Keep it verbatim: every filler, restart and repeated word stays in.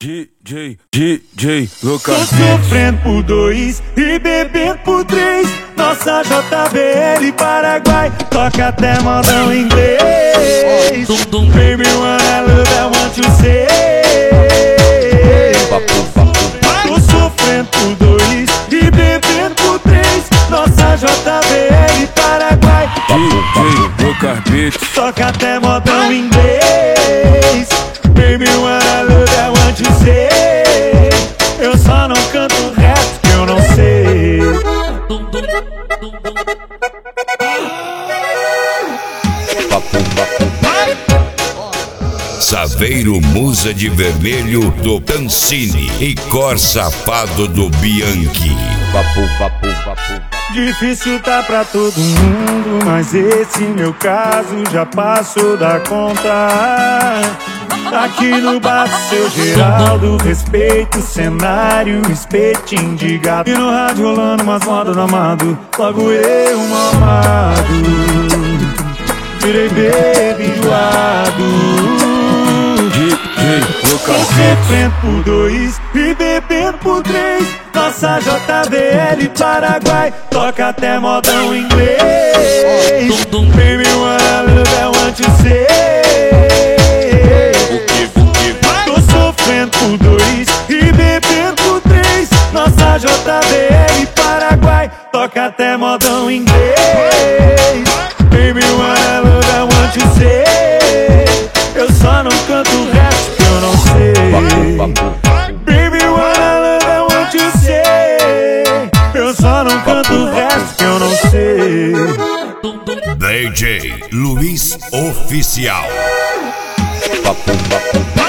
D J, D J, Lucas. Tô sofrendo por dois e bebendo por três. Nossa J B L Paraguai toca até modão inglês. Baby, wanna love, I want you say. Tô sofrendo por dois e bebendo por três. Nossa J B L Paraguai D J, Lucas Beats. toca até modão inglês. Baby, wanna love, I want you say. Eu só não canto o resto que eu não sei. Saveiro Musa de Vermelho do Tancini e Cor Safado do Bianchi. Papo, papo, papo. Difícil tá pra todo mundo, mas esse meu caso já passou da conta. Aqui no bar do seu Geraldo, respeito o cenário, espetinho de gato. E no rádio rolando umas modas do amado, logo eu, um amado. Virei baby enjoado. D J, Lucas Beats. Sofrendo por dois e bebendo por três. Nossa J B L Paraguai toca até modão inglês. Baby, wanna love, I want you say. Tô sofrendo por dois e bebendo por três. Nossa J B L Paraguai toca até modão inglês. Baby, wanna love, I want you say. Eu só não canto o resto que eu não sei. Baby, wanna love, I want you say. Eu só não canto o resto que eu não sei. D J Luiz Oficial. Papo, papo.